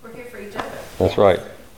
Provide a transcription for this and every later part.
We're here for each other. That's right.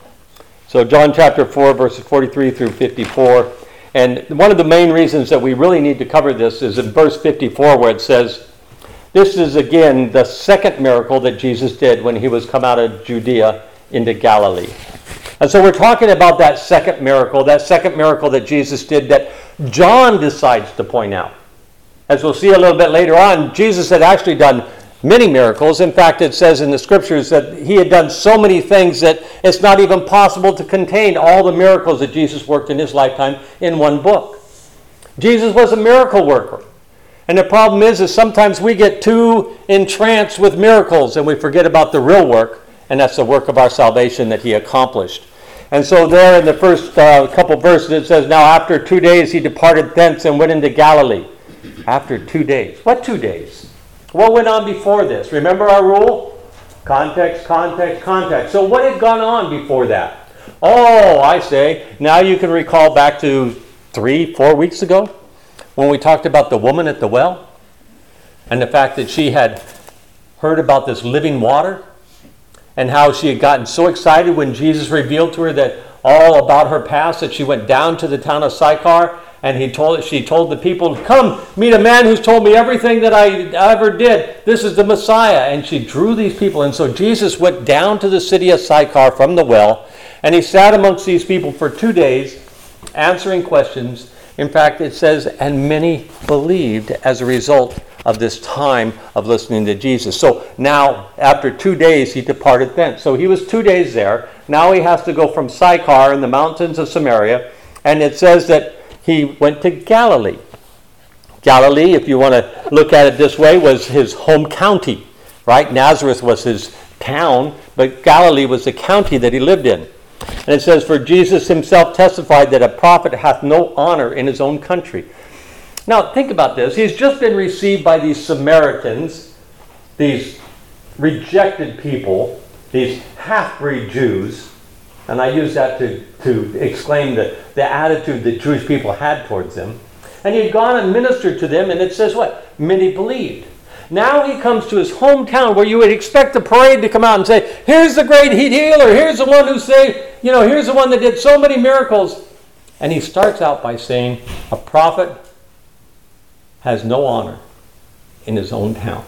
So John chapter 4, verses 43 through 54. And one of the main reasons that we really need to cover this is in verse 54 where it says, this is again the second miracle that Jesus did when he was come out of Judea into Galilee. And so we're talking about that second miracle that Jesus did that John decides to point out. As we'll see a little bit later on, Jesus had actually done many miracles. In fact, it says in the scriptures that he had done so many things that it's not even possible to contain all the miracles that Jesus worked in his lifetime in one book. Jesus was a miracle worker. And the problem is sometimes we get too entranced with miracles and we forget about the real work, and that's the work of our salvation that he accomplished. And so there in the first couple verses it says, now after 2 days he departed thence and went into Galilee. After 2 days. What 2 days? What went on before this? Remember our rule? Context, context, context. So what had gone on before that? Oh, I say, now you can recall back to 3-4 weeks ago when we talked about the woman at the well and the fact that she had heard about this living water and how she had gotten so excited when Jesus revealed to her that all about her past that she went down to the town of Sychar and she told the people, come meet a man who's told me everything that I ever did. This is the Messiah. And she drew these people. And so Jesus went down to the city of Sychar from the well and he sat amongst these people for 2 days answering questions. In fact, it says, and many believed as a result of this time of listening to Jesus. So now, after 2 days, he departed thence. So he was 2 days there. Now he has to go from Sychar in the mountains of Samaria. And it says that he went to Galilee. Galilee, if you want to look at it this way, was his home county, right? Nazareth was his town, but Galilee was the county that he lived in. And it says, for Jesus himself testified that a prophet hath no honor in his own country. Now, think about this. He's just been received by these Samaritans, these rejected people, these half-breed Jews. And I use that to exclaim the attitude that Jewish people had towards them. And he'd gone and ministered to them, and it says what? Many believed. Now he comes to his hometown where you would expect the parade to come out and say, here's the great healer, here's the one who saved, here's the one that did so many miracles. And he starts out by saying, a prophet has no honor in his own town.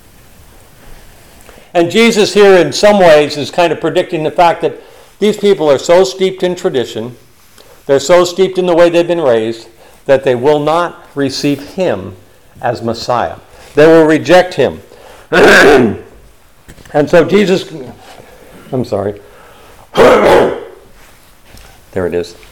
And Jesus here in some ways is kind of predicting the fact that these people are so steeped in tradition, they're so steeped in the way they've been raised, that they will not receive him as Messiah. They will reject him. And so Jesus, I'm sorry. There it is.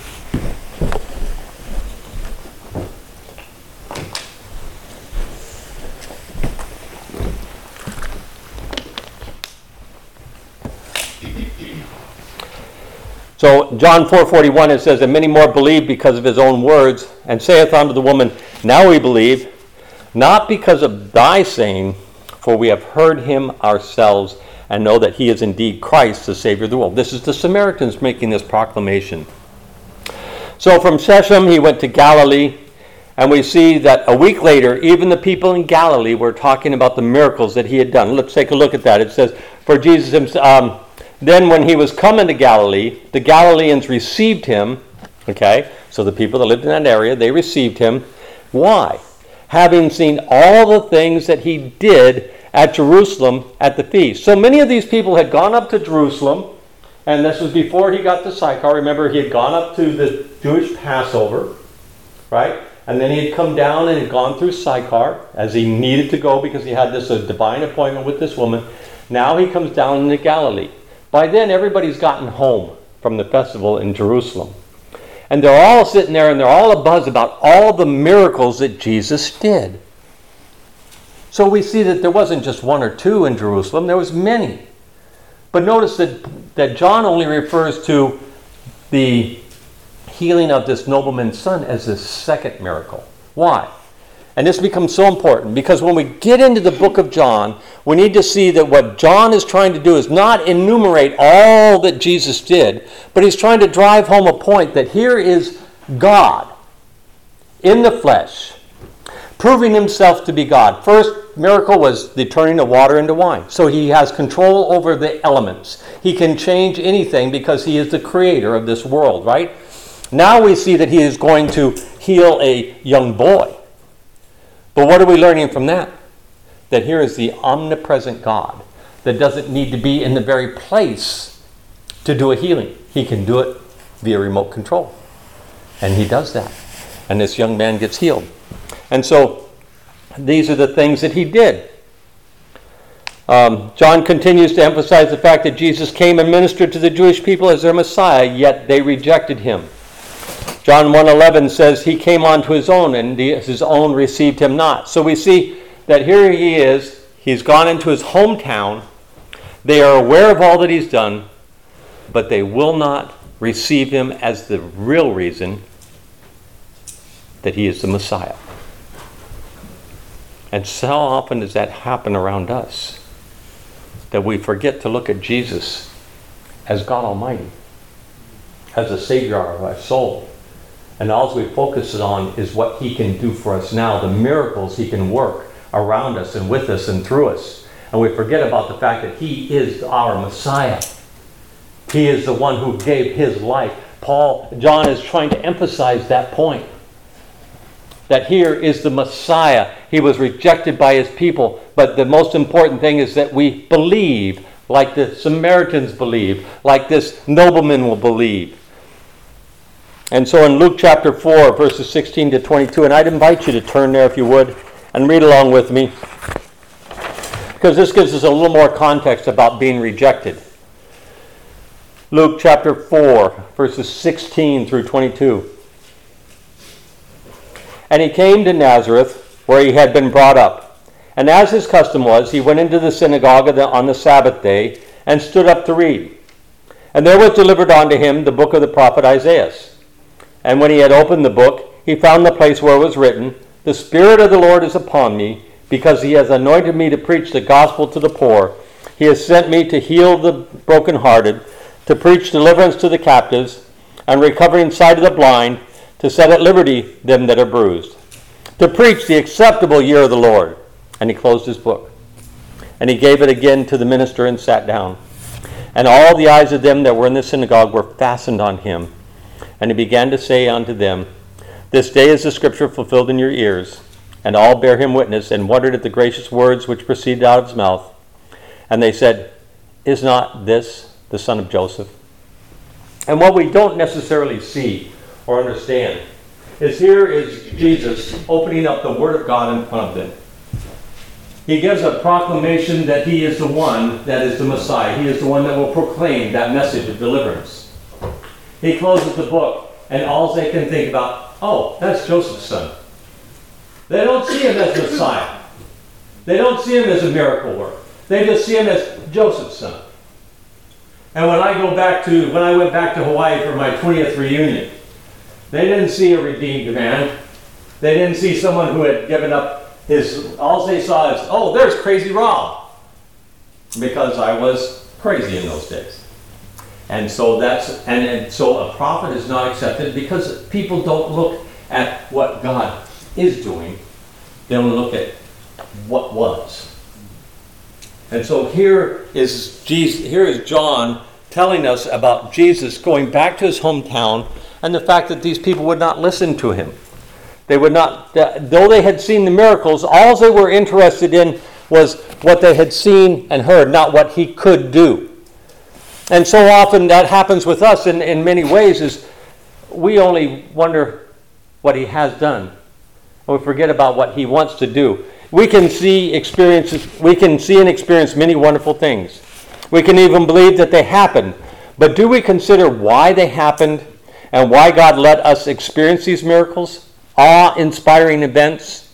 So John 4:41, it says, and many more believed because of his own words, and saith unto the woman, now we believe, not because of thy saying, for we have heard him ourselves, and know that he is indeed Christ, the Savior of the world. This is the Samaritans making this proclamation. So from Shechem he went to Galilee, and we see that a week later, even the people in Galilee were talking about the miracles that he had done. Let's take a look at that. It says, for Jesus himself, then when he was coming to Galilee, the Galileans received him. Okay, so the people that lived in that area, they received him. Why? Having seen all the things that he did at Jerusalem at the feast. So many of these people had gone up to Jerusalem, and this was before he got to Sychar. Remember, he had gone up to the Jewish Passover, right? And then he had come down and had gone through Sychar as he needed to go because he had this divine appointment with this woman. Now he comes down into Galilee. By then, everybody's gotten home from the festival in Jerusalem. And they're all sitting there and they're all abuzz about all the miracles that Jesus did. So we see that there wasn't just one or two in Jerusalem, there was many. But notice that John only refers to the healing of this nobleman's son as the second miracle. Why? And this becomes so important because when we get into the book of John, we need to see that what John is trying to do is not enumerate all that Jesus did, but he's trying to drive home a point that here is God in the flesh, proving himself to be God. First, miracle was the turning of water into wine. So he has control over the elements. He can change anything because he is the creator of this world, right? Now we see that he is going to heal a young boy. But what are we learning from that? That here is the omnipresent God that doesn't need to be in the very place to do a healing. He can do it via remote control. And he does that. And this young man gets healed. And so these are the things that he did. John continues to emphasize the fact that Jesus came and ministered to the Jewish people as their Messiah, yet they rejected him. John 1:11 says he came unto his own, and his own received him not. So we see that here he is. He's gone into his hometown. They are aware of all that he's done, but they will not receive him as the real reason that he is the Messiah. And so often does that happen around us, that we forget to look at Jesus as God Almighty, as the Savior of our soul. And all we focus on is what he can do for us now, the miracles he can work around us and with us and through us. And we forget about the fact that he is our Messiah. He is the one who gave his life. John is trying to emphasize that point. That here is the Messiah. He was rejected by his people. But the most important thing is that we believe like the Samaritans believe, like this nobleman will believe. And so in Luke chapter 4, verses 16 to 22, and I'd invite you to turn there if you would, and read along with me, because this gives us a little more context about being rejected. Luke chapter 4, verses 16 through 22. And he came to Nazareth, where he had been brought up. And as his custom was, he went into the synagogue on the Sabbath day, and stood up to read. And there was delivered unto him the book of the prophet Isaiah. And when he had opened the book, he found the place where it was written, The Spirit of the Lord is upon me, because he has anointed me to preach the gospel to the poor. He has sent me to heal the brokenhearted, to preach deliverance to the captives, and recovering sight of the blind, to set at liberty them that are bruised, to preach the acceptable year of the Lord. And he closed his book. And he gave it again to the minister and sat down. And all the eyes of them that were in the synagogue were fastened on him. And he began to say unto them, This day is the scripture fulfilled in your ears. And all bare him witness, and wondered at the gracious words which proceeded out of his mouth. And they said, Is not this the son of Joseph? And what we don't necessarily see or understand is here is Jesus opening up the Word of God in front of them. He gives a proclamation that he is the one that is the Messiah. He is the one that will proclaim that message of deliverance. He closes the book, and all they can think about, oh, that's Joseph's son. They don't see him as Messiah. They don't see him as a miracle worker. They just see him as Joseph's son. And when I went back to Hawaii for my 20th reunion, they didn't see a redeemed man. They didn't see someone who had given up his, all they saw is, oh, there's Crazy Rob. Because I was crazy in those days. And so so a prophet is not accepted because people don't look at what God is doing. They only look at what was. And so here is John telling us about Jesus going back to his hometown and the fact that these people would not listen to him. They would not, though they had seen the miracles, all they were interested in was what they had seen and heard, not what he could do. And so often that happens with us in many ways is we only wonder what he has done. And we forget about what he wants to do. We can see and experience many wonderful things. We can even believe that they happened. But do we consider why they happened and why God let us experience these miracles? Awe-inspiring events.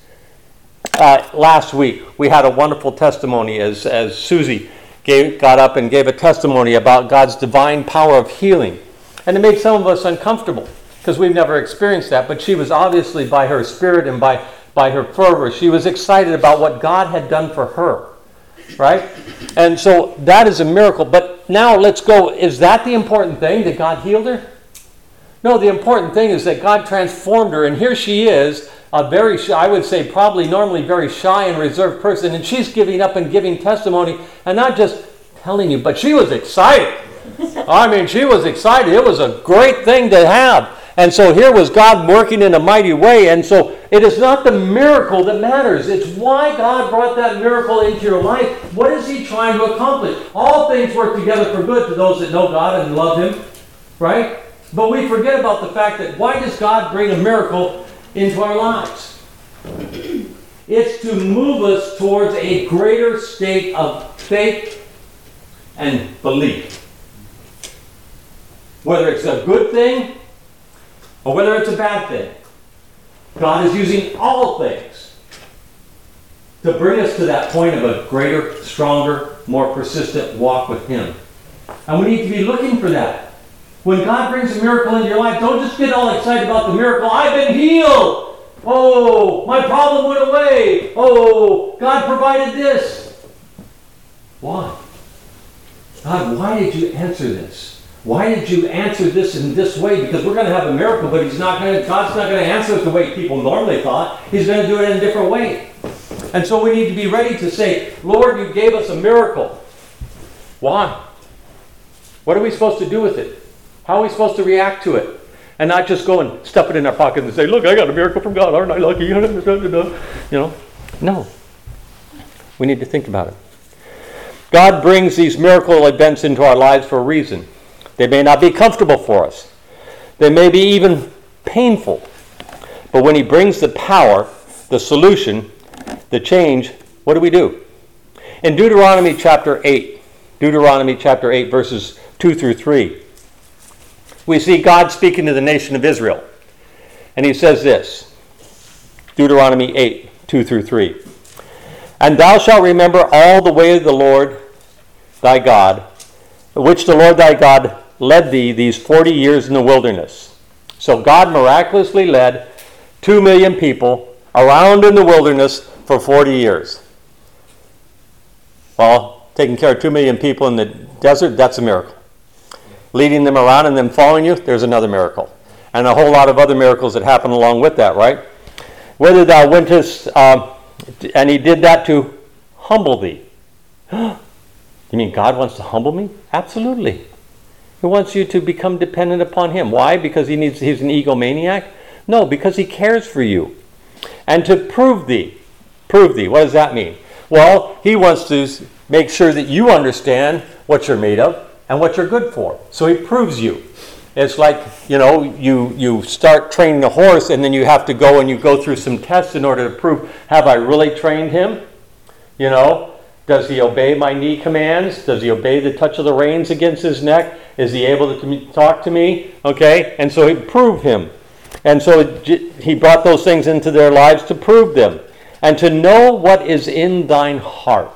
Last week we had a wonderful testimony as Susie got up and gave a testimony about God's divine power of healing. And it made some of us uncomfortable because we've never experienced that. But she was obviously, by her spirit and by her fervor, she was excited about what God had done for her. Right? And so that is a miracle. But now let's go. Is that the important thing, that God healed her? No, the important thing is that God transformed her. And here she is, a very shy, I would say probably normally very shy and reserved person, and she's giving up and giving testimony, and not just telling you, but she was excited. I mean, she was excited. It was a great thing to have. And so here was God working in a mighty way. And so it is not the miracle that matters. It's why God brought that miracle into your life. What is he trying to accomplish? All things work together for good to those that know God and love him. Right? But we forget about the fact that why does God bring a miracle into our lives? It's to move us towards a greater state of faith and belief. Whether it's a good thing or whether it's a bad thing, God is using all things to bring us to that point of a greater, stronger, more persistent walk with him. And we need to be looking for that. When God brings a miracle into your life, don't just get all excited about the miracle. I've been healed. Oh, my problem went away. Oh, God provided this. Why? God, why did you answer this? Why did you answer this in this way? Because we're going to have a miracle, but God's not going to answer it the way people normally thought. He's going to do it in a different way. And so we need to be ready to say, Lord, you gave us a miracle. Why? What are we supposed to do with it? How are we supposed to react to it? And not just go and stuff it in our pocket and say, look, I got a miracle from God. Aren't I lucky? You know, no. We need to think about it. God brings these miracle events into our lives for a reason. They may not be comfortable for us. They may be even painful. But when he brings the power, the solution, the change, what do? In Deuteronomy chapter 8, verses 2 through 3, we see God speaking to the nation of Israel. And he says this, Deuteronomy 8, 2 through 3. And thou shalt remember all the way of the Lord thy God, which the Lord thy God led thee these 40 years in the wilderness. So God miraculously led 2 million people around in the wilderness for 40 years. Well, taking care of 2 million people in the desert, that's a miracle. Leading them around and then following you, there's another miracle. And a whole lot of other miracles that happen along with that, right? Whether thou wentest, and he did that to humble thee. You mean God wants to humble me? Absolutely. He wants you to become dependent upon him. Why? Because he's an egomaniac? No, because he cares for you. And to prove thee. Prove thee. What does that mean? Well, he wants to make sure that you understand what you're made of and what you're good for. So he proves you. It's like, you start training a horse and then you have to go and you go through some tests in order to prove, have I really trained him? Does he obey my knee commands? Does he obey the touch of the reins against his neck? Is he able to talk to me? Okay, and so he proved him. And so he brought those things into their lives to prove them. And to know what is in thine heart.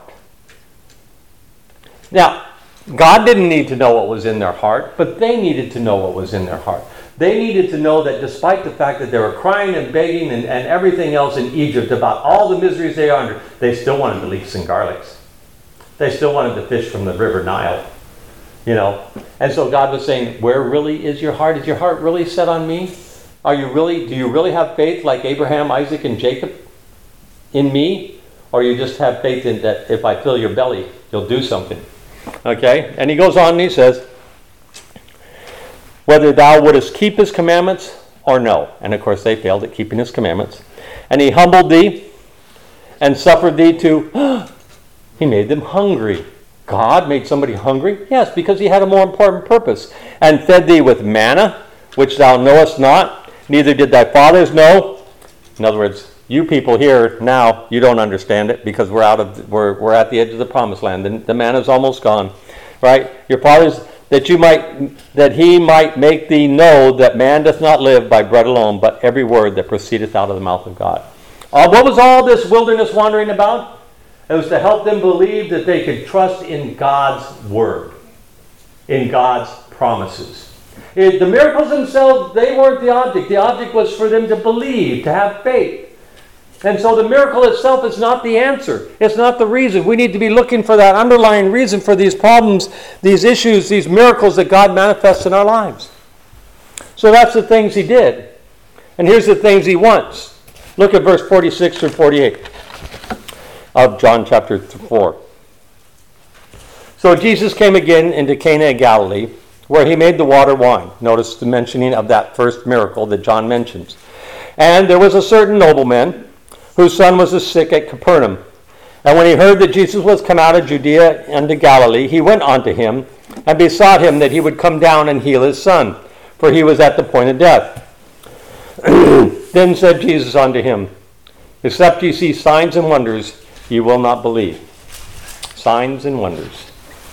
Now, God didn't need to know what was in their heart, but they needed to know what was in their heart. They needed to know that despite the fact that they were crying and begging and everything else in Egypt about all the miseries they are under, they still wanted the leeks and garlics. They still wanted to fish from the river Nile, And so God was saying, where really is your heart? Is your heart really set on me? Do you really have faith like Abraham, Isaac, and Jacob in me? Or you just have faith in that if I fill your belly, you'll do something? Okay? And he goes on and he says, whether thou wouldest keep his commandments or no. And of course they failed at keeping his commandments. And he humbled thee and suffered thee to... He made them hungry. God made somebody hungry? Yes, because he had a more important purpose. And fed thee with manna, which thou knowest not, neither did thy fathers know. In other words, you people here now, you don't understand it because we're at the edge of the promised land. The manna's almost gone, right? Your fathers, that he might make thee know that man doth not live by bread alone, but every word that proceedeth out of the mouth of God. What was all this wilderness wandering about? It was to help them believe that they could trust in God's word, in God's promises. The miracles themselves, they weren't the object. The object was for them to believe, to have faith. And so the miracle itself is not the answer. It's not the reason. We need to be looking for that underlying reason for these problems, these issues, these miracles that God manifests in our lives. So that's the things he did. And here's the things he wants. Look at verse 46 through 48 of John chapter 4. So Jesus came again into Cana of Galilee, where he made the water wine. Notice the mentioning of that first miracle that John mentions. And there was a certain nobleman whose son was sick at Capernaum. And when he heard that Jesus was come out of Judea into Galilee, he went unto him and besought him that he would come down and heal his son, for he was at the point of death. Then said Jesus unto him, Except ye see signs and wonders, ye will not believe. Signs and wonders.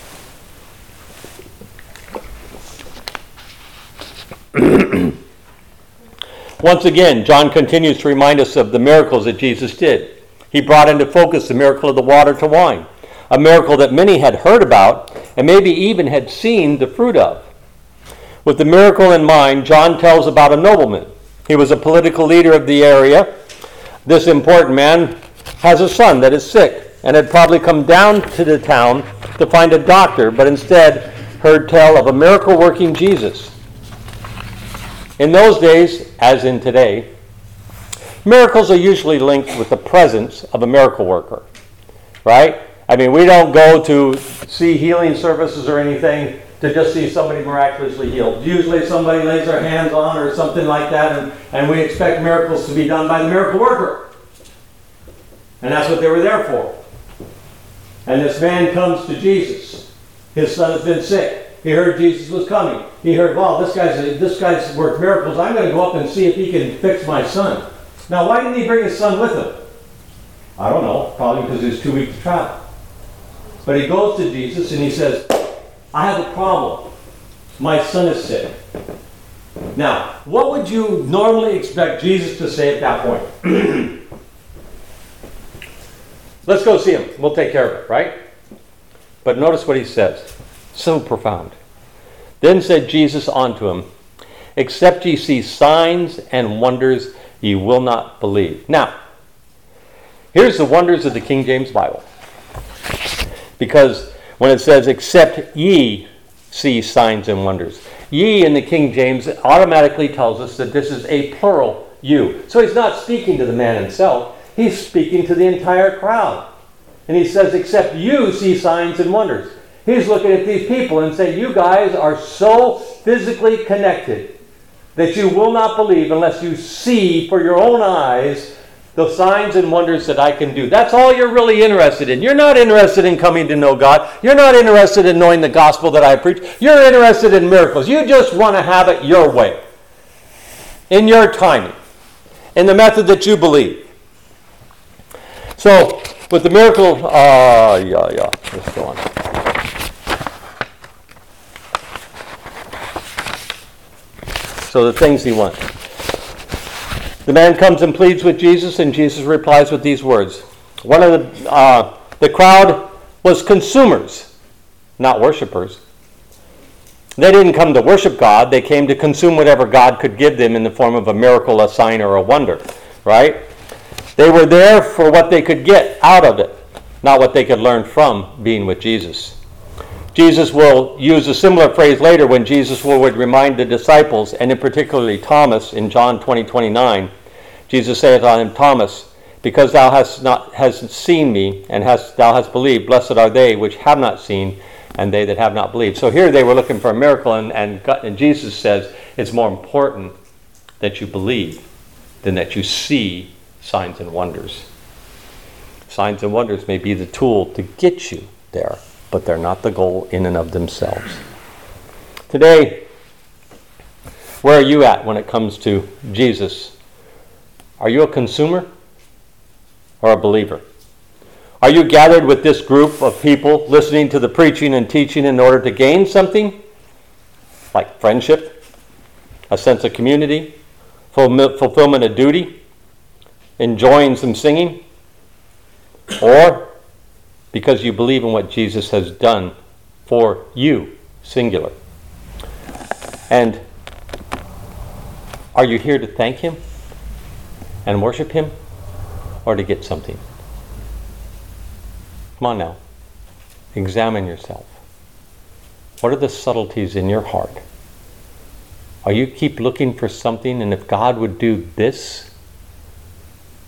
Once again, John continues to remind us of the miracles that Jesus did. He brought into focus the miracle of the water to wine, a miracle that many had heard about and maybe even had seen the fruit of. With the miracle in mind, John tells about a nobleman. He was a political leader of the area. This important man has a son that is sick and had probably come down to the town to find a doctor, but instead heard tell of a miracle-working Jesus. In those days, as in today, miracles are usually linked with the presence of a miracle worker, right? I mean, we don't go to see healing services or anything to just see somebody miraculously healed. Usually somebody lays their hands on or something like that, and we expect miracles to be done by the miracle worker. And that's what they were there for. And this man comes to Jesus. His son has been sick. He heard Jesus was coming. He heard, wow, this guy's worked miracles. I'm going to go up and see if he can fix my son. Now, why didn't he bring his son with him? I don't know. Probably because he was too weak to travel. But he goes to Jesus and he says, I have a problem. My son is sick. Now, what would you normally expect Jesus to say at that point? Let's go see him. We'll take care of it, right? But notice what he says. So profound. Then said Jesus unto him, Except ye see signs and wonders, ye will not believe. Now, here's the wonders of the King James Bible. Because when it says, except ye see signs and wonders, ye in the King James automatically tells us that this is a plural you. So he's not speaking to the man himself. He's speaking to the entire crowd. And he says, except you see signs and wonders. He's looking at these people and saying, you guys are so physically connected that you will not believe unless you see for your own eyes the signs and wonders that I can do. That's all you're really interested in. You're not interested in coming to know God. You're not interested in knowing the gospel that I preach. You're interested in miracles. You just want to have it your way, in your timing, in the method that you believe. So, with the miracle, let's go on. So the things he wants. The man comes and pleads with Jesus, and Jesus replies with these words. One of the crowd was consumers, not worshipers. They didn't come to worship God. They came to consume whatever God could give them in the form of a miracle, a sign, or a wonder, right? They were there for what they could get out of it, not what they could learn from being with Jesus. Jesus will use a similar phrase later when Jesus would remind the disciples, and in particularly Thomas in John 20:29. Jesus saith unto him, Thomas, because thou hast seen me, and thou hast believed, blessed are they which have not seen, and they that have not believed. So here they were looking for a miracle, and Jesus says it's more important that you believe than that you see signs and wonders. Signs and wonders may be the tool to get you there, but they're not the goal in and of themselves. Today, where are you at when it comes to Jesus? Are you a consumer or a believer? Are you gathered with this group of people listening to the preaching and teaching in order to gain something? Like friendship, a sense of community, fulfillment of duty, enjoying some singing? Or because you believe in what Jesus has done for you, singular? And are you here to thank him and worship him, or to get something? Come on now. Examine yourself. What are the subtleties in your heart? Are you keep looking for something, and if God would do this,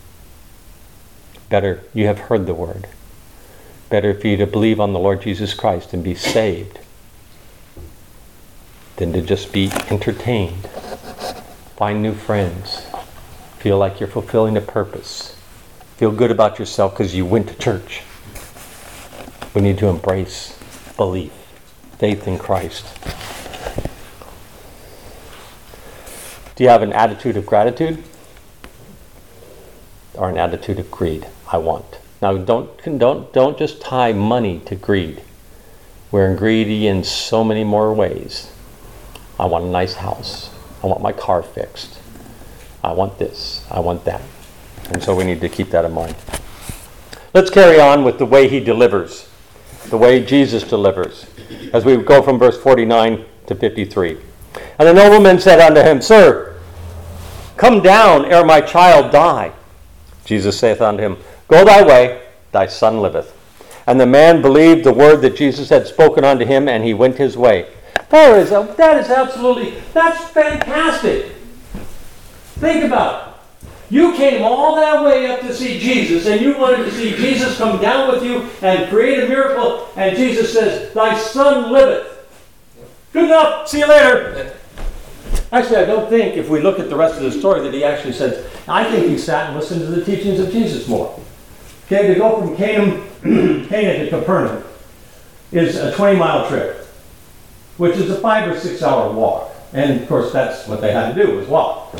better, you have heard the word. Better for you to believe on the Lord Jesus Christ and be saved than to just be entertained, find new friends, feel like you're fulfilling a purpose, feel good about yourself because you went to church. We need to embrace belief, faith in Christ. Do you have an attitude of gratitude or an attitude of greed? I want. Now don't just tie money to greed. We're greedy in so many more ways. I want a nice house. I want my car fixed. I want this. I want that. And so we need to keep that in mind. Let's carry on with the way he delivers, the way Jesus delivers, as we go from verse 49 to 53. And the nobleman said unto him, Sir, come down ere my child die. Jesus saith unto him, Go thy way, thy son liveth. And the man believed the word that Jesus had spoken unto him, and he went his way. That's fantastic. Think about it. You came all that way up to see Jesus, and you wanted to see Jesus come down with you and create a miracle, and Jesus says, Thy son liveth. Good enough. See you later. Actually, I don't think, if we look at the rest of the story, that he actually says, I think he sat and listened to the teachings of Jesus more. Okay, to go from Cana to Capernaum is a 20-mile trip, which is a 5 or 6 hour walk. And of course, that's what they had to do, was walk.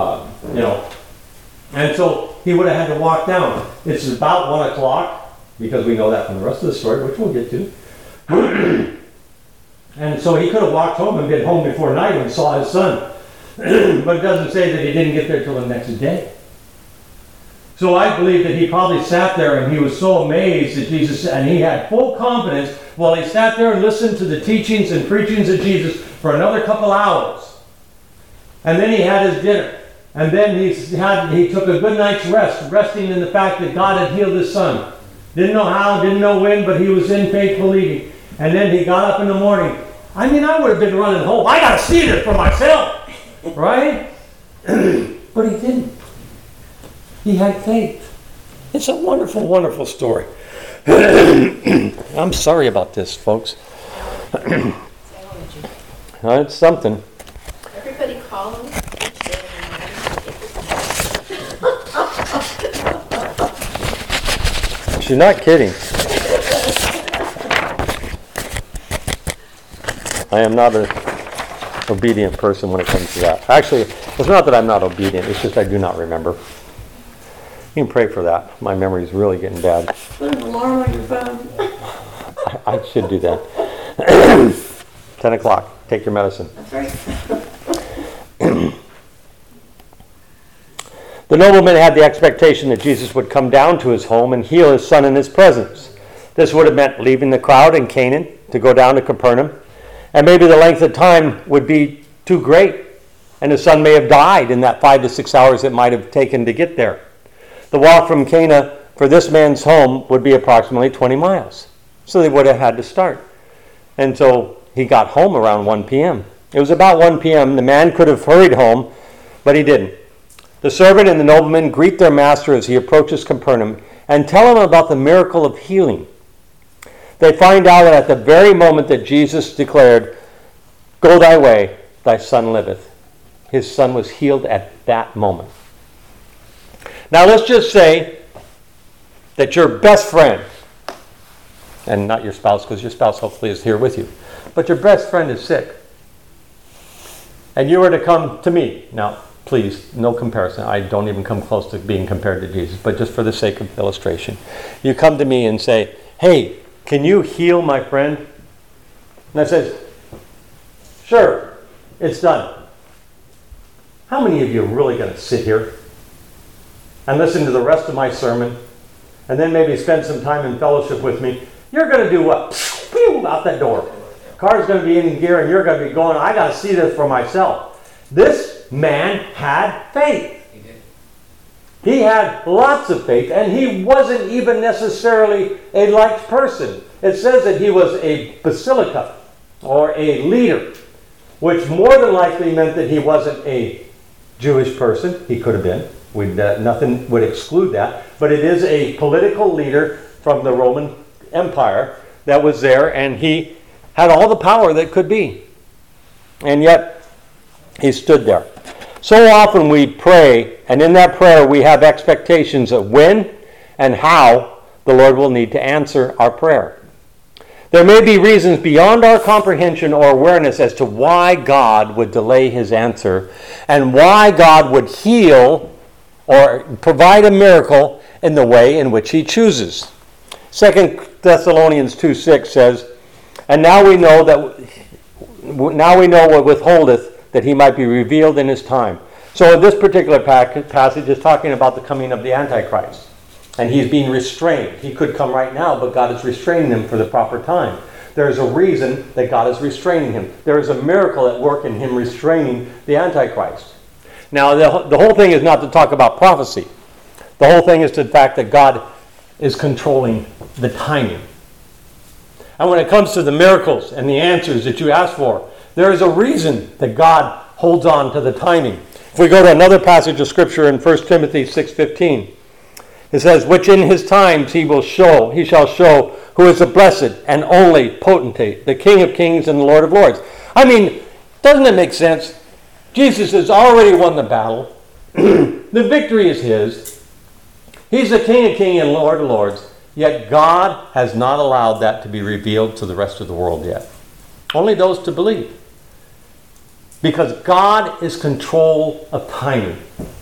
And so he would have had to walk down. It's about 1 o'clock, because we know that from the rest of the story, which we'll get to. And so he could have walked home and been home before night when he saw his son. But it doesn't say that he didn't get there till the next day. So I believe that he probably sat there and he was so amazed at Jesus, and he had full confidence while he sat there and listened to the teachings and preachings of Jesus for another couple hours. And then he had his dinner. And then he took a good night's rest, resting in the fact that God had healed his son. Didn't know how, didn't know when, but he was in faith believing. And then he got up in the morning. I mean, I would have been running home. I got to see this for myself. Right? But he didn't. He had faith. It's a wonderful, wonderful story. I'm sorry about this, folks. It's something. Everybody call him. She's not kidding. I am not an obedient person when it comes to that. Actually, it's not that I'm not obedient. It's just I do not remember. You can pray for that. My memory is really getting bad. Put an alarm on your phone. I should do that. 10 o'clock. Take your medicine. That's right. The nobleman had the expectation that Jesus would come down to his home and heal his son in his presence. This would have meant leaving the crowd in Canaan to go down to Capernaum. And maybe the length of time would be too great. And his son may have died in that 5 to 6 hours it might have taken to get there. The walk from Cana for this man's home would be approximately 20 miles. So they would have had to start. And so he got home around 1 p.m. It was about 1 p.m. The man could have hurried home, but he didn't. The servant and the nobleman greet their master as he approaches Capernaum and tell him about the miracle of healing. They find out that at the very moment that Jesus declared, Go thy way, thy son liveth, his son was healed at that moment. Now let's just say that your best friend, and not your spouse, because your spouse hopefully is here with you, but your best friend is sick. And you were to come to me. Now, please, no comparison. I don't even come close to being compared to Jesus, but just for the sake of illustration. You come to me and say, Hey, can you heal my friend? And I says, Sure, it's done. How many of you are really going to sit here and listen to the rest of my sermon and then maybe spend some time in fellowship with me? You're going to do what? Pew, out that door. Car's going to be in gear and you're going to be going, I got to see this for myself. This man had faith. He had lots of faith, and he wasn't even necessarily a liked person. It says that he was a basilica, or a leader, which more than likely meant that he wasn't a Jewish person. He could have been. Nothing would exclude that. But it is a political leader from the Roman Empire that was there, and he had all the power that could be. And yet, he stood there. So often we pray, and in that prayer we have expectations of when and how the Lord will need to answer our prayer. There may be reasons beyond our comprehension or awareness as to why God would delay his answer and why God would heal or provide a miracle in the way in which he chooses. 2 Thessalonians 2:6 says, "And now we know what withholdeth, that he might be revealed in his time." So this particular passage is talking about the coming of the Antichrist. And he's being restrained. He could come right now, but God is restraining him for the proper time. There is a reason that God is restraining him. There is a miracle at work in him restraining the Antichrist. Now, the whole thing is not to talk about prophecy. The whole thing is the fact that God is controlling the timing. And when it comes to the miracles and the answers that you ask for, there is a reason that God holds on to the timing. If we go to another passage of Scripture in 1 Timothy 6:15, it says, "Which in his times he shall show who is the blessed and only potentate, the King of kings and the Lord of lords." I mean, doesn't it make sense? Jesus has already won the battle. The victory is his. He's the King of kings and Lord of lords. Yet God has not allowed that to be revealed to the rest of the world yet. Only those to believe. Because God is control of timing.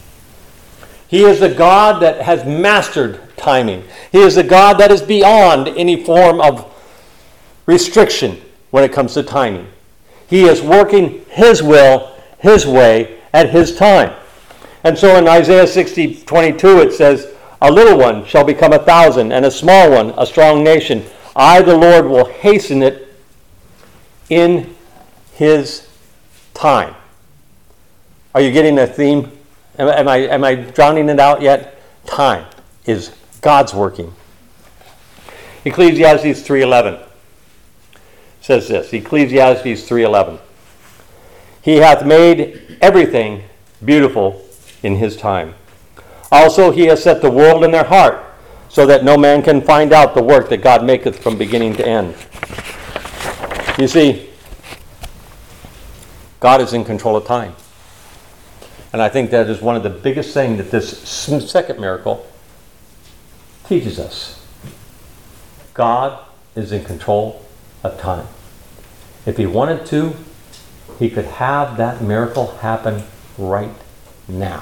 He is the God that has mastered timing. He is the God that is beyond any form of restriction when it comes to timing. He is working his will, his way, at his time. And so in Isaiah 60:22 it says, "A little one shall become 1,000, and a small one a strong nation. I, the Lord, will hasten it in his time." Are you getting a theme? Am I drowning it out yet? Time is God's working. Ecclesiastes 3:11 says this. Ecclesiastes 3:11. "He hath made everything beautiful in his time. Also he has set the world in their heart, so that no man can find out the work that God maketh from beginning to end." You see, God is in control of time. And I think that is one of the biggest things that this second miracle teaches us. God is in control of time. If he wanted to, he could have that miracle happen right now.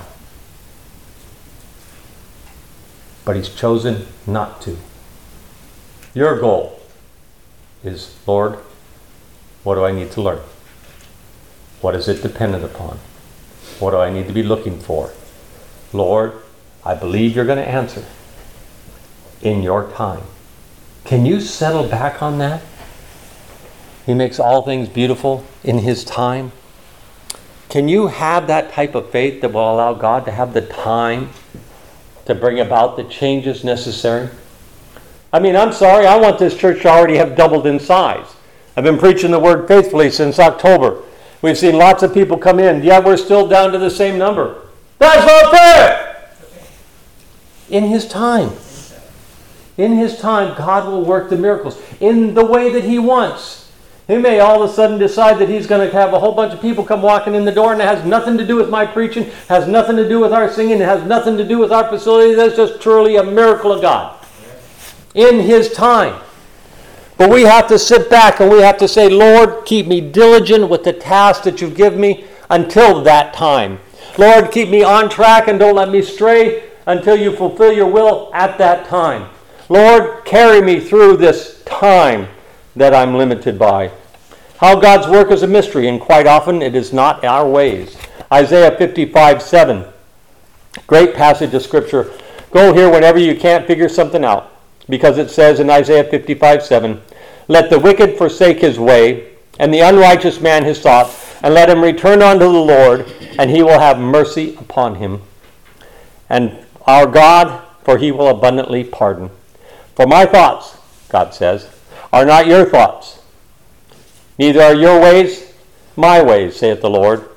But he's chosen not to. Your goal is, Lord, what do I need to learn? What is it dependent upon? What do I need to be looking for? Lord, I believe you're going to answer in your time. Can you settle back on that? He makes all things beautiful in his time. Can you have that type of faith that will allow God to have the time to bring about the changes necessary? I mean, I'm sorry, I want this church to already have doubled in size. I've been preaching the word faithfully since October. We've seen lots of people come in. Yeah, we're still down to the same number. That's not fair! In his time. In his time, God will work the miracles in the way that he wants. He may all of a sudden decide that he's going to have a whole bunch of people come walking in the door, and it has nothing to do with my preaching, has nothing to do with our singing, it has nothing to do with our facility. That's just truly a miracle of God. In his time. But we have to sit back and we have to say, Lord, keep me diligent with the task that you've given me until that time. Lord, keep me on track and don't let me stray until you fulfill your will at that time. Lord, carry me through this time that I'm limited by. How God's work is a mystery, and quite often it is not our ways. Isaiah 55:7, great passage of Scripture. Go here whenever you can't figure something out. Because it says in Isaiah 55:7, "Let the wicked forsake his way, and the unrighteous man his thought, and let him return unto the Lord, and he will have mercy upon him. And our God, for he will abundantly pardon. For my thoughts," God says, "are not your thoughts, neither are your ways my ways, saith the Lord.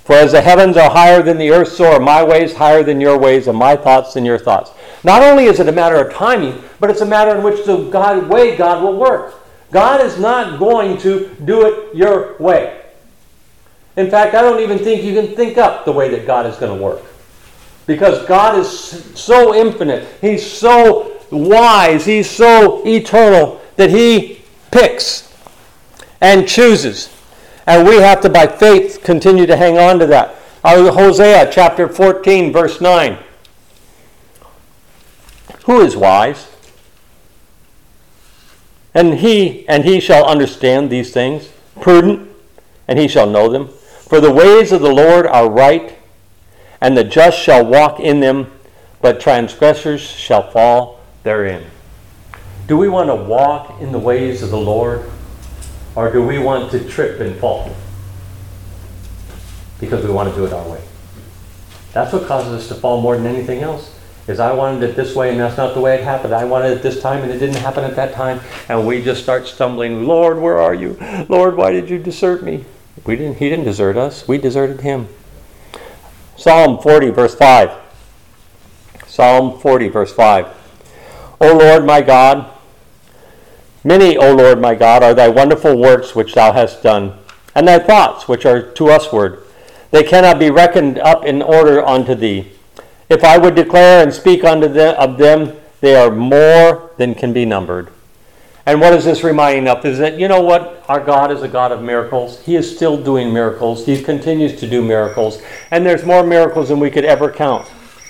For as the heavens are higher than the earth, so are my ways higher than your ways, and my thoughts than your thoughts. Not only is it a matter of timing, but it's a matter in which the way God will work. God is not going to do it your way. In fact, I don't even think you can think up the way that God is going to work. Because God is so infinite. He's so wise. He's so eternal that He picks and chooses. And we have to, by faith, continue to hang on to that. Hosea chapter 14, verse 9. Who is wise? And he shall understand these things. Prudent, and he shall know them. For the ways of the Lord are right, and the just shall walk in them, but transgressors shall fall therein. Do we want to walk in the ways of the Lord? Or do we want to trip and fall? Because we want to do it our way. That's what causes us to fall more than anything else. Is I wanted it this way and that's not the way it happened. I wanted it this time and it didn't happen at that time. And we just start stumbling. Lord, where are you? Lord, why did you desert me? He didn't desert us. We deserted Him. Psalm 40, verse 5. Psalm 40, verse 5. O Lord my God, many, O Lord my God, are thy wonderful works which thou hast done, and thy thoughts which are to usward. They cannot be reckoned up in order unto thee. If I would declare and speak unto them of them, they are more than can be numbered. And what is this reminding us? Is that, you know what? Our God is a God of miracles. He is still doing miracles. He continues to do miracles. And there's more miracles than we could ever count.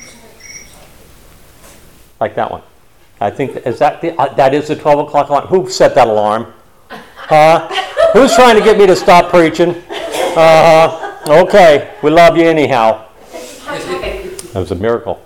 Like that one. I think, that is the 12 o'clock alarm. Who set that alarm? Who's trying to get me to stop preaching? Okay, we love you anyhow. That was a miracle.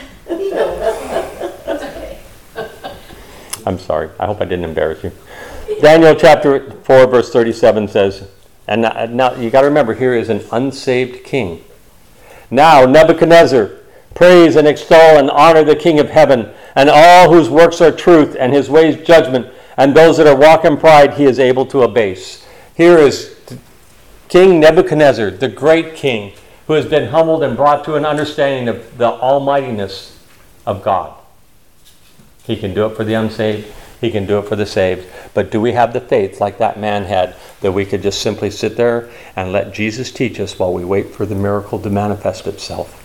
I'm sorry. I hope I didn't embarrass you. Daniel chapter 4, verse 37 says, and now you got to remember, here is an unsaved king. Now Nebuchadnezzar, praise and extol and honor the King of heaven, and all whose works are truth, and his ways judgment, and those that are walk in pride he is able to abase. Here is King Nebuchadnezzar, the great king, who has been humbled and brought to an understanding of the almightiness of God. He can do it for the unsaved. He can do it for the saved. But do we have the faith like that man had, that we could just simply sit there and let Jesus teach us while we wait for the miracle to manifest itself?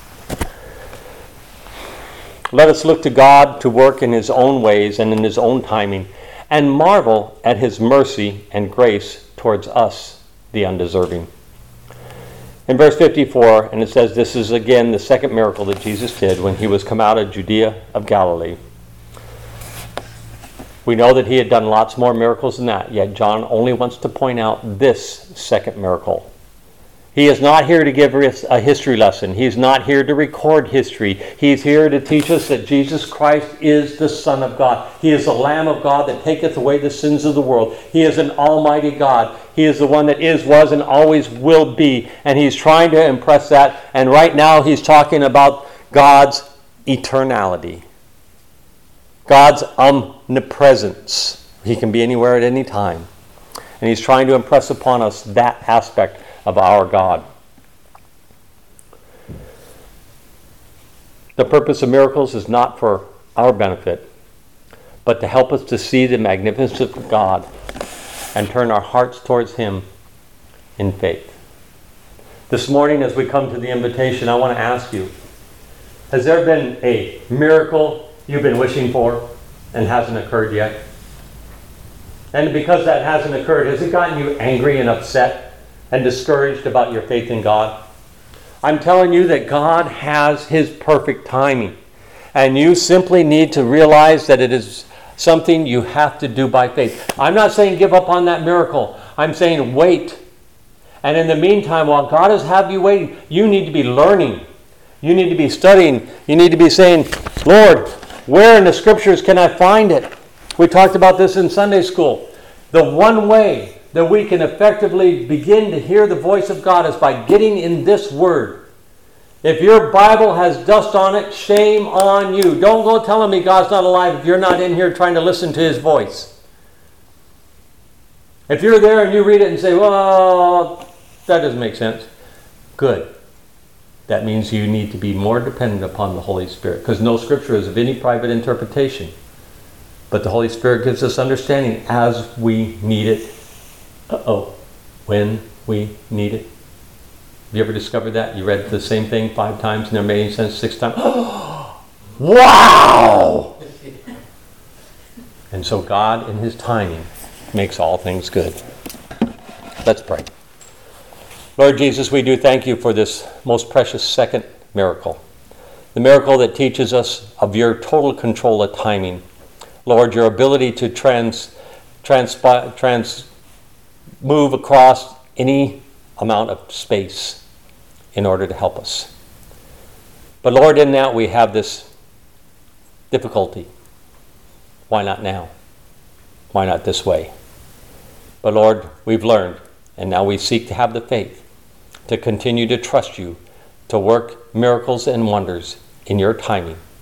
Let us look to God to work in His own ways and in His own timing, and marvel at His mercy and grace towards us, the undeserving. In verse 54, and it says this is again the second miracle that Jesus did when He was come out of Judea of Galilee. We know that He had done lots more miracles than that, yet John only wants to point out this second miracle. He is not here to give us a history lesson. He's not here to record history. He's here to teach us that Jesus Christ is the Son of God. He is the Lamb of God that taketh away the sins of the world. He is an almighty God. He is the one that is, was, and always will be. And He's trying to impress that. And right now He's talking about God's eternality. God's omnipresence. He can be anywhere at any time. And He's trying to impress upon us that aspect of our God. The purpose of miracles is not for our benefit, but to help us to see the magnificence of God and turn our hearts towards Him in faith. This morning, as we come to the invitation, I want to ask you, has there been a miracle you've been wishing for and hasn't occurred yet? And because that hasn't occurred, has it gotten you angry and upset and discouraged about your faith in God? I'm telling you that God has His perfect timing. And you simply need to realize that it is something you have to do by faith. I'm not saying give up on that miracle. I'm saying wait. And in the meantime, while God has had you waiting, you need to be learning. You need to be studying. You need to be saying, Lord, where in the Scriptures can I find it? We talked about this in Sunday school. The one way that we can effectively begin to hear the voice of God is by getting in this Word. If your Bible has dust on it, shame on you. Don't go telling me God's not alive if you're not in here trying to listen to His voice. If you're there and you read it and say, well, that doesn't make sense. Good. That means you need to be more dependent upon the Holy Spirit, because no scripture is of any private interpretation. But the Holy Spirit gives us understanding as we need it. When we need it. Have you ever discovered that? You read the same thing 5 times and never made any sense 6 times? Wow! And so God, in His timing, makes all things good. Let's pray. Lord Jesus, we do thank you for this most precious second miracle. The miracle that teaches us of your total control of timing. Lord, your ability to move across any amount of space in order to help us. But Lord, in that we have this difficulty. Why not now? Why not this way? But Lord, we've learned, and now we seek to have the faith to continue to trust you, to work miracles and wonders in your timing.